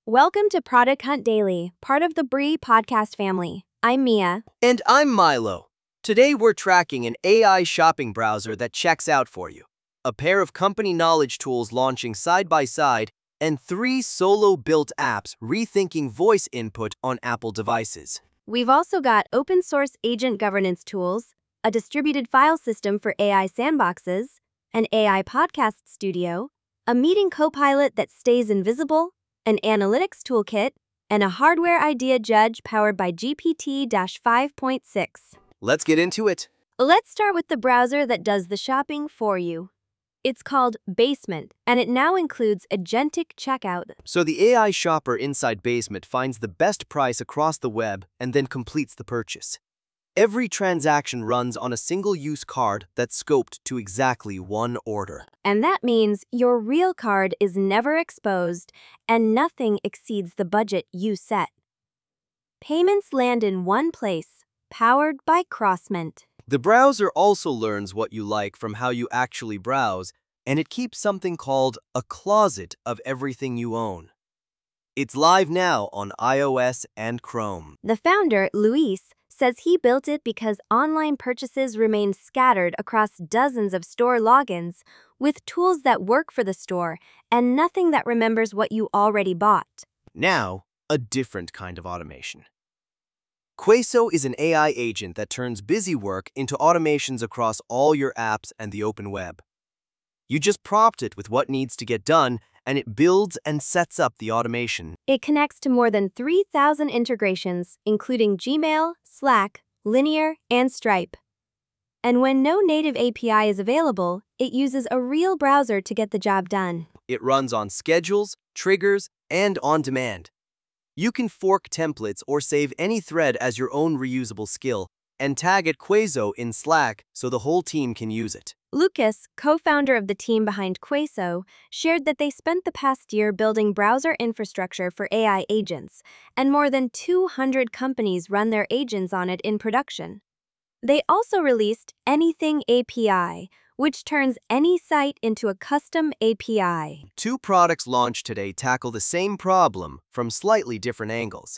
Welcome to Product Hunt Daily, part of the Bree podcast family. I'm Mia. And I'm Milo. Today we're tracking an AI shopping browser that checks out for you, a pair of company knowledge tools launching side by side, and 3 solo-built apps rethinking voice input on Apple devices. We've also got open source agent governance tools, a distributed file system for AI sandboxes, an AI podcast studio, a meeting copilot that stays invisible, an analytics toolkit, and a hardware idea judge powered by GPT-5.6. Let's get into it. Let's start with the browser that does the shopping for you. It's called Basement, and it now includes agentic checkout. So the AI shopper inside Basement finds the best price across the web and then completes the purchase. Every transaction runs on a single-use card that's scoped to exactly one order. And that means your real card is never exposed and nothing exceeds the budget you set. Payments land in one place, powered by Crossmint. The browser also learns what you like from how you actually browse, and it keeps something called a closet of everything you own. It's live now on iOS and Chrome. The founder, Luis, says he built it because online purchases remain scattered across dozens of store logins, with tools that work for the store and nothing that remembers what you already bought. Now, a different kind of automation. Queso is an AI agent that turns busy work into automations across all your apps and the open web. You just prompt it with what needs to get done, and it builds and sets up the automation. It connects to more than 3,000 integrations, including Gmail, Slack, Linear, and Stripe. And when no native API is available, it uses a real browser to get the job done. It runs on schedules, triggers, and on demand. You can fork templates or save any thread as your own reusable skill, and tag it Queso in Slack so the whole team can use it. Lucas, co-founder of the team behind Queso, shared that they spent the past year building browser infrastructure for AI agents, and more than 200 companies run their agents on it in production. They also released Anything API, which turns any site into a custom API. 2 products launched today tackle the same problem from slightly different angles.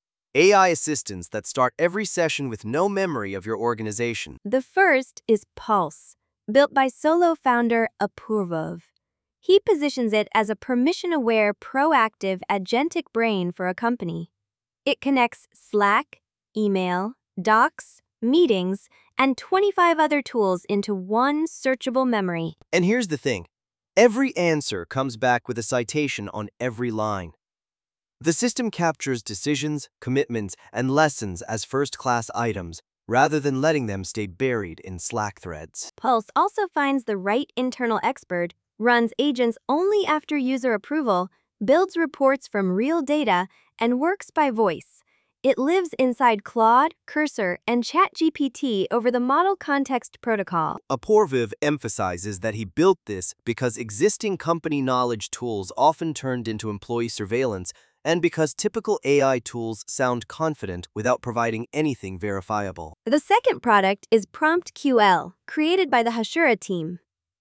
AI assistants that start every session with no memory of your organization. The first is Pulse, built by solo founder Apoorv. He positions it as a permission-aware, proactive, agentic brain for a company. It connects Slack, email, docs, meetings, and 25 other tools into one searchable memory. And here's the thing. Every answer comes back with a citation on every line. The system captures decisions, commitments, and lessons as first-class items, rather than letting them stay buried in Slack threads. Pulse also finds the right internal expert, runs agents only after user approval, builds reports from real data, and works by voice. It lives inside Claude, Cursor, and ChatGPT over the Model Context Protocol. Apoorv emphasizes that he built this because existing company knowledge tools often turned into employee surveillance, and because typical AI tools sound confident without providing anything verifiable. The second product is PromptQL, created by the Hashura team.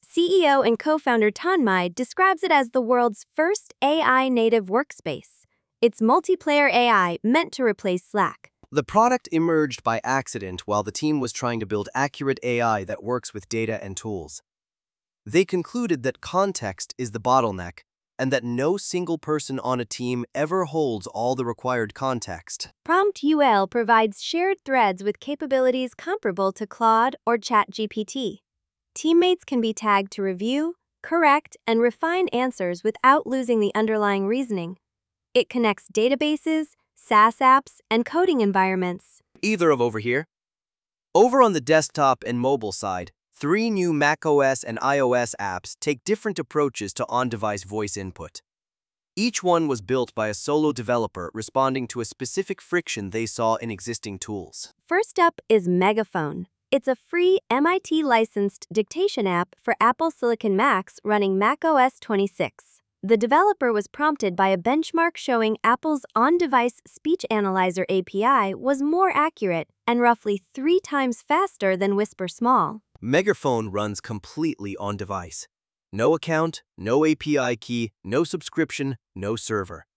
CEO and co-founder Tanmay describes it as the world's first AI-native workspace. It's multiplayer AI meant to replace Slack. The product emerged by accident while the team was trying to build accurate AI that works with data and tools. They concluded that context is the bottleneck, and that no single person on a team ever holds all the required context. PromptQL provides shared threads with capabilities comparable to Claude or ChatGPT. Teammates can be tagged to review, correct, and refine answers without losing the underlying reasoning. It connects databases, SaaS apps, and coding environments. Either of over here. Over on the desktop and mobile side, 3 new macOS and iOS apps take different approaches to on-device voice input. Each one was built by a solo developer responding to a specific friction they saw in existing tools. First up is Megaphone. It's a free MIT-licensed dictation app for Apple Silicon Macs running macOS 26. The developer was prompted by a benchmark showing Apple's on-device speech analyzer API was more accurate and roughly 3 times faster than Whisper Small. Megaphone runs completely on-device. No account, no API key, no subscription, no server.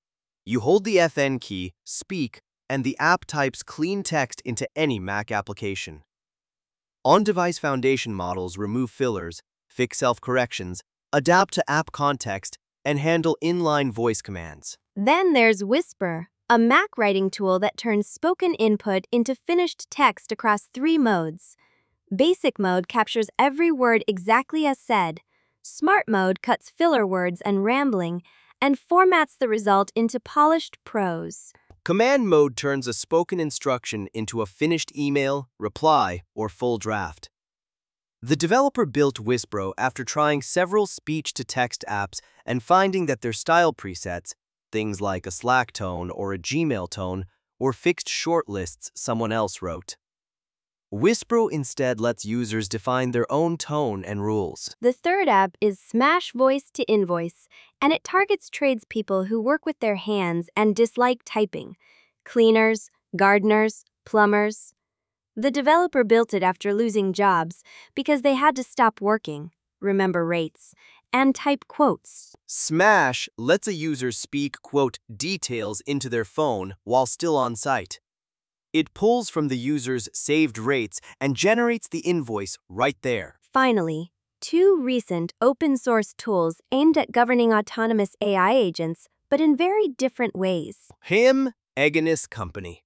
You hold the FN key, speak, and the app types clean text into any Mac application. On-device foundation models remove fillers, fix self-corrections, adapt to app context, and handle inline voice commands. Then there's Whisper, a Mac writing tool that turns spoken input into finished text across 3 modes. Basic mode captures every word exactly as said. Smart mode cuts filler words and rambling, and formats the result into polished prose. Command mode turns a spoken instruction into a finished email, reply, or full draft. The developer built Whisper after trying several speech-to-text apps and finding that their style presets, things like a Slack tone or a Gmail tone, were fixed short lists someone else wrote. Whisper instead lets users define their own tone and rules. The third app is Smash Voice to Invoice, and it targets tradespeople who work with their hands and dislike typing. Cleaners, gardeners, plumbers. The developer built it after losing jobs because they had to stop working, remember rates, and type quotes. Smash lets a user speak, quote, details into their phone while still on site. It pulls from the user's saved rates and generates the invoice right there. Finally, 2 recent open-source tools aimed at governing autonomous AI agents, but in very different ways. Him, Egenis Company.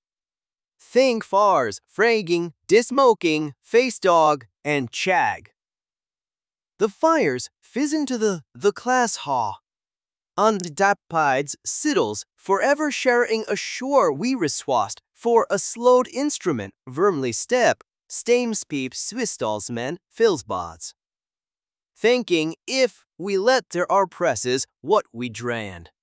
Think Fars, Fragging, Dismoking, Face Dog, and Chag. The fires fizz into the class haw. Undapides, siddles, forever sharing a shore we reswast for a slowed instrument, vermly step, stamespeep swistalsmen, filsbods. Thinking if we let there our presses what we drand.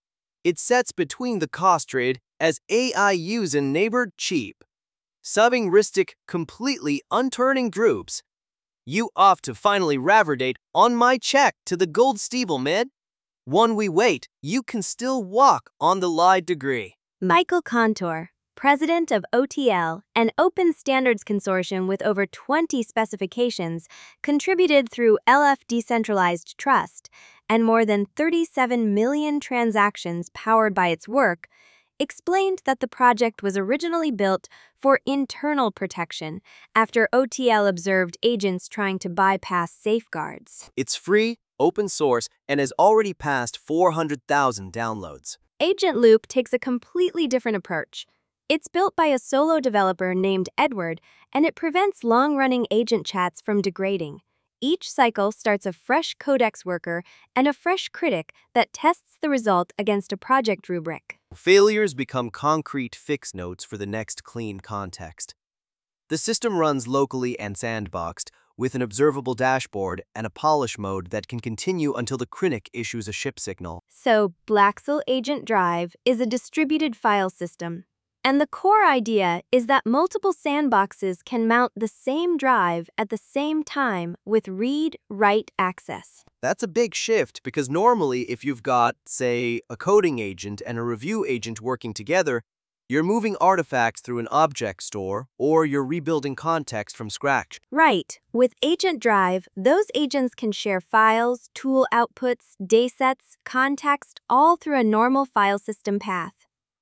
It sets between the cost trade as AI use and neighbored cheap. Subbing ristic completely unturning groups. You off to finally raverdate on my check to the gold steeple mid. One we wait, you can still walk on the lied degree. Michael Contour, president of OTL, an open standards consortium with over 20 specifications, contributed through LF Decentralized Trust, and more than 37 million transactions powered by its work, explained that the project was originally built for internal protection after OTL observed agents trying to bypass safeguards. It's free, open source, and has already passed 400,000 downloads. Agent Loop takes a completely different approach. It's built by a solo developer named Edward, and it prevents long-running agent chats from degrading. Each cycle starts a fresh codex worker and a fresh critic that tests the result against a project rubric. Failures become concrete fix notes for the next clean context. The system runs locally and sandboxed, with an observable dashboard and a polish mode that can continue until the critic issues a ship signal. So, Blaxel Agent Drive is a distributed file system. And the core idea is that multiple sandboxes can mount the same drive at the same time with read-write access. That's a big shift because normally if you've got, say, a coding agent and a review agent working together, you're moving artifacts through an object store or you're rebuilding context from scratch. Right. With Agent Drive, those agents can share files, tool outputs, daysets, context, all through a normal file system path.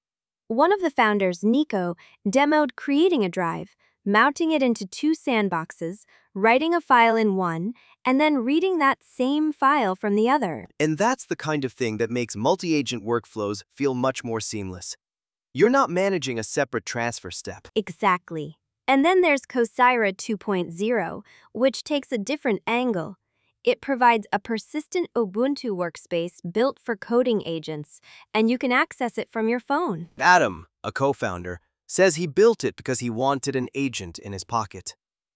One of the founders, Nico, demoed creating a drive, mounting it into 2 sandboxes, writing a file in one, and then reading that same file from the other. And that's the kind of thing that makes multi-agent workflows feel much more seamless. You're not managing a separate transfer step. Exactly. And then there's Cosira 2.0, which takes a different angle. It provides a persistent Ubuntu workspace built for coding agents, and you can access it from your phone. Adam, a co-founder, says he built it because he wanted an agent in his pocket.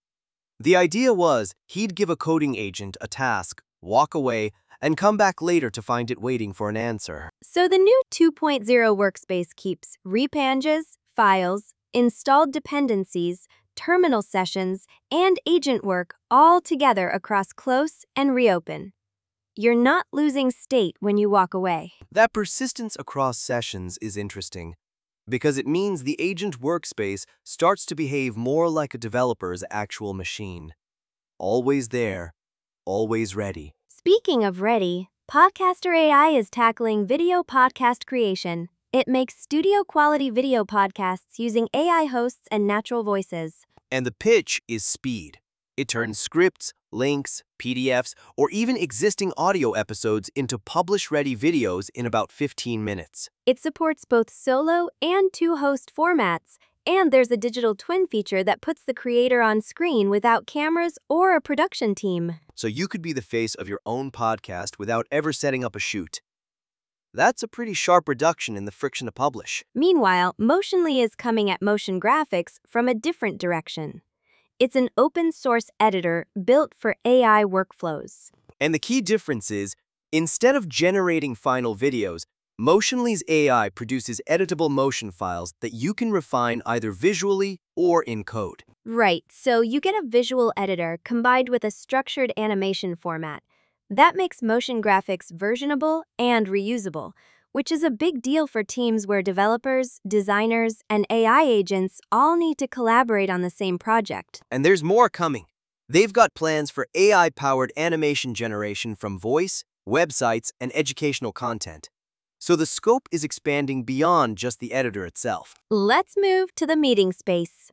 The idea was he'd give a coding agent a task, walk away, and come back later to find it waiting for an answer. So the new 2.0 workspace keeps repanges, files, installed dependencies, terminal sessions, and agent work all together across close and reopen. You're not losing state when you walk away. That persistence across sessions is interesting because it means the agent workspace starts to behave more like a developer's actual machine. Always there, always ready. Speaking of ready, Podcaster AI is tackling video podcast creation. It makes studio-quality video podcasts using AI hosts and natural voices. And the pitch is speed. It turns scripts, links, PDFs, or even existing audio episodes into publish-ready videos in about 15 minutes. It supports both solo and two-host formats, and there's a digital twin feature that puts the creator on screen without cameras or a production team. So you could be the face of your own podcast without ever setting up a shoot. That's a pretty sharp reduction in the friction to publish. Meanwhile, Motionly is coming at motion graphics from a different direction. It's an open-source editor built for AI workflows. And the key difference is, instead of generating final videos, Motionly's AI produces editable motion files that you can refine either visually or in code. Right, so you get a visual editor combined with a structured animation format. That makes motion graphics versionable and reusable, which is a big deal for teams where developers, designers, and AI agents all need to collaborate on the same project. And there's more coming. They've got plans for AI-powered animation generation from voice, websites, and educational content. So the scope is expanding beyond just the editor itself. Let's move to the meeting space.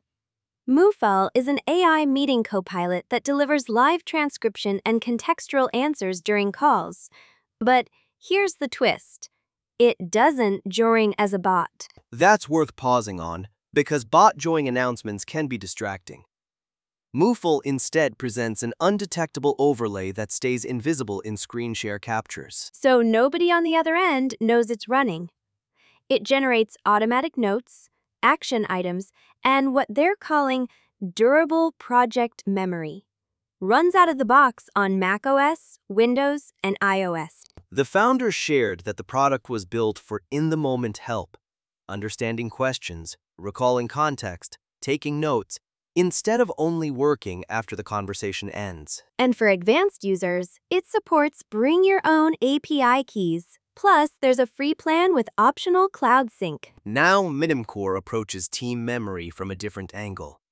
Moofal is an AI meeting copilot that delivers live transcription and contextual answers during calls. But here's the twist. It doesn't join as a bot. That's worth pausing on, because bot joining announcements can be distracting. Moofal instead presents an undetectable overlay that stays invisible in screen share captures. So nobody on the other end knows it's running. It generates automatic notes, action items, and what they're calling durable project memory. Runs out of the box on macOS, Windows, and iOS. The founders shared that the product was built for in-the-moment help, understanding questions, recalling context, taking notes, instead of only working after the conversation ends. And for advanced users, it supports bring your own API keys. Plus, there's a free plan with optional cloud sync. Now Minimcore approaches team memory from a different angle.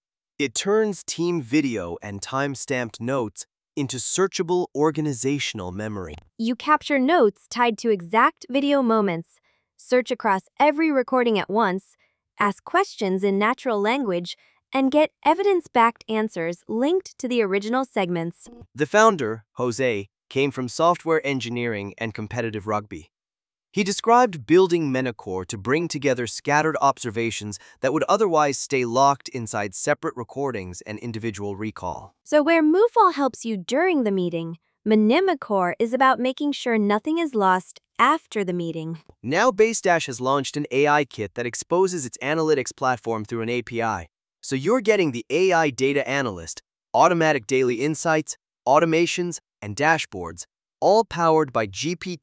It turns team video and time-stamped notes into searchable organizational memory. You capture notes tied to exact video moments, search across every recording at once, ask questions in natural language, and get evidence-backed answers linked to the original segments. The founder, Jose, came from software engineering and competitive rugby. He described building Minimcore to bring together scattered observations that would otherwise stay locked inside separate recordings and individual recall. So where Moofal helps you during the meeting, Minimcore is about making sure nothing is lost after the meeting. Now BaseDash has launched an AI kit that exposes its analytics platform through an API. So you're getting the AI data analyst, automatic daily insights, automations, and dashboards, all powered by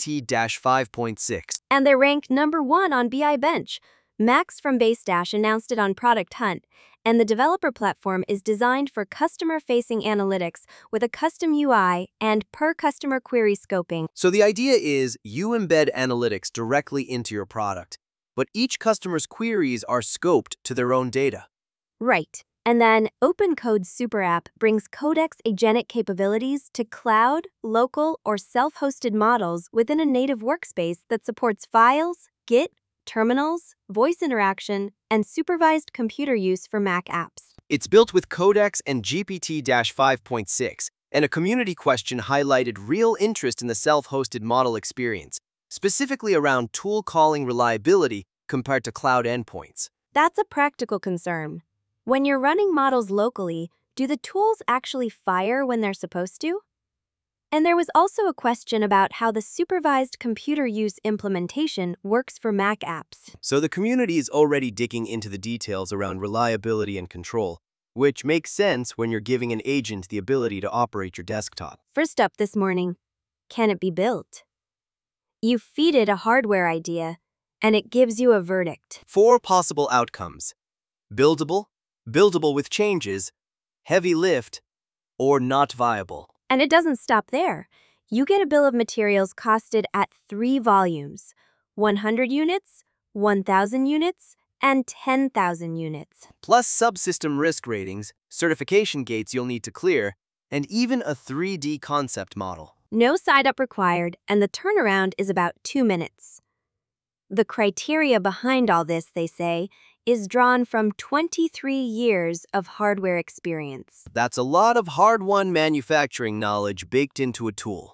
GPT-5.6. And they're ranked #1 on BI Bench. Max from BaseDash announced it on Product Hunt, and the developer platform is designed for customer-facing analytics with a custom UI and per-customer query scoping. So the idea is you embed analytics directly into your product, but each customer's queries are scoped to their own data. Right. And then OpenCode Super App brings Codex agentic capabilities to cloud, local, or self-hosted models within a native workspace that supports files, Git, terminals, voice interaction, and supervised computer use for Mac apps. It's built with Codex and GPT-5.6, and a community question highlighted real interest in the self-hosted model experience, specifically around tool calling reliability compared to cloud endpoints. That's a practical concern. When you're running models locally, do the tools actually fire when they're supposed to? And there was also a question about how the supervised computer use implementation works for Mac apps. So the community is already digging into the details around reliability and control, which makes sense when you're giving an agent the ability to operate your desktop. First up this morning, can it be built? You feed it a hardware idea, and it gives you a verdict. 4 possible outcomes: buildable, buildable with changes, heavy lift, or not viable. And it doesn't stop there. You get a bill of materials costed at 3 volumes: 100 units, 1,000 units, and 10,000 units. Plus subsystem risk ratings, certification gates you'll need to clear, and even a 3D concept model. No sign-up required, and the turnaround is about 2 minutes. The criteria behind all this, they say, is drawn from 23 years of hardware experience. That's a lot of hard-won manufacturing knowledge baked into a tool.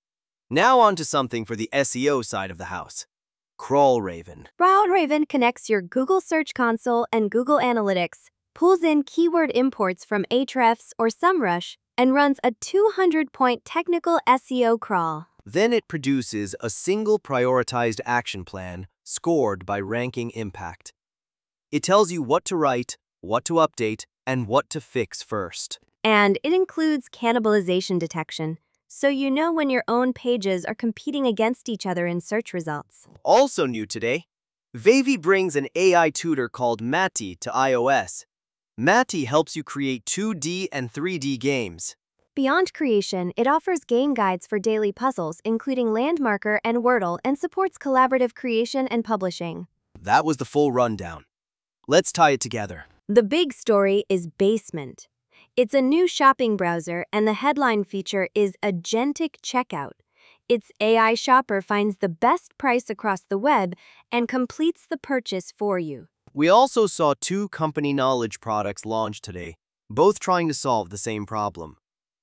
Now on to something for the SEO side of the house. Crawlraven. Crawlraven connects your Google Search Console and Google Analytics, pulls in keyword imports from Ahrefs or SEMrush, and runs a 200-point technical SEO crawl. Then it produces a single prioritized action plan scored by ranking impact. It tells you what to write, what to update, and what to fix first. And it includes cannibalization detection, so you know when your own pages are competing against each other in search results. Also new today, Wavy brings an AI tutor called Mati to iOS. Mati helps you create 2D and 3D games. Beyond creation, it offers game guides for daily puzzles, including Landmarker and Wordle, and supports collaborative creation and publishing. That was the full rundown. Let's tie it together. The big story is Basement. It's a new shopping browser, and the headline feature is Agentic Checkout. Its AI shopper finds the best price across the web and completes the purchase for you. We also saw 2 company knowledge products launched today, both trying to solve the same problem.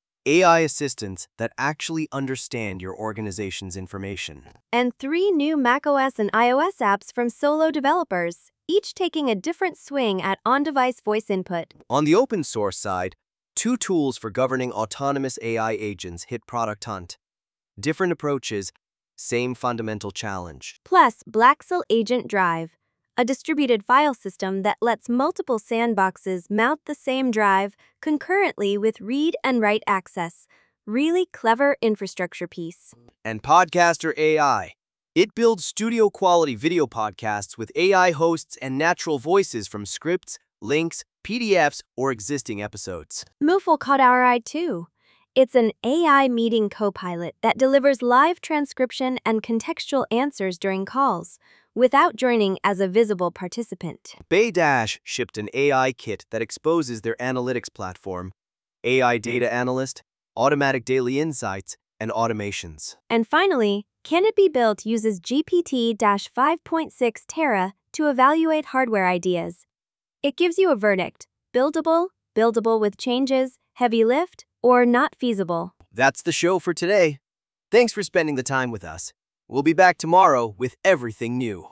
AI assistants that actually understand your organization's information. And 3 new macOS and iOS apps from solo developers, each taking a different swing at on-device voice input. On the open source side, 2 tools for governing autonomous AI agents hit Product Hunt. Different approaches, same fundamental challenge. Plus, Blackcell Agent Drive, a distributed file system that lets multiple sandboxes mount the same drive concurrently with read and write access. Really clever infrastructure piece. And Podcaster AI. It builds studio-quality video podcasts with AI hosts and natural voices from scripts, links, PDFs, or existing episodes. Moofle caught our eye too. It's an AI meeting co-pilot that delivers live transcription and contextual answers during calls, without joining as a visible participant. Baydash shipped an AI kit that exposes their analytics platform, AI data analyst, automatic daily insights, and automations. And finally, Can It Be Built uses GPT-5.6 Terra to evaluate hardware ideas. It gives you a verdict: buildable, buildable with changes, heavy lift, or not feasible. That's the show for today. Thanks for spending the time with us. We'll be back tomorrow with everything new.